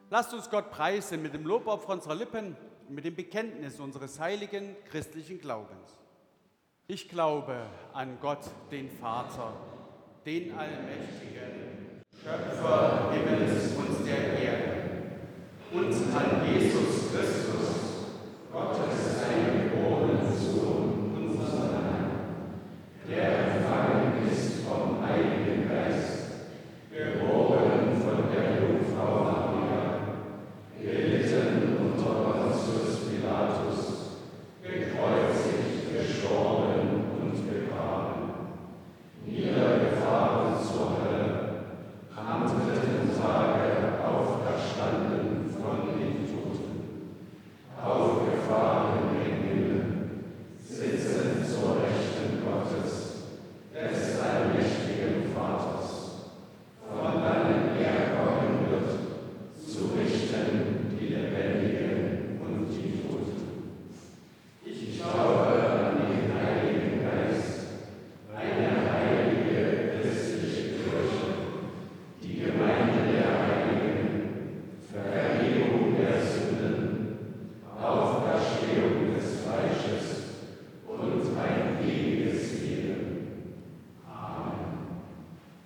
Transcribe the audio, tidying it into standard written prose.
Lasst uns Gott preisen mit dem Lobopfer unserer Lippen und mit dem Bekenntnis unseres heiligen christlichen Glaubens. Ich glaube an Gott, den Vater, den Allmächtigen, Schöpfer Himmels und der Erde,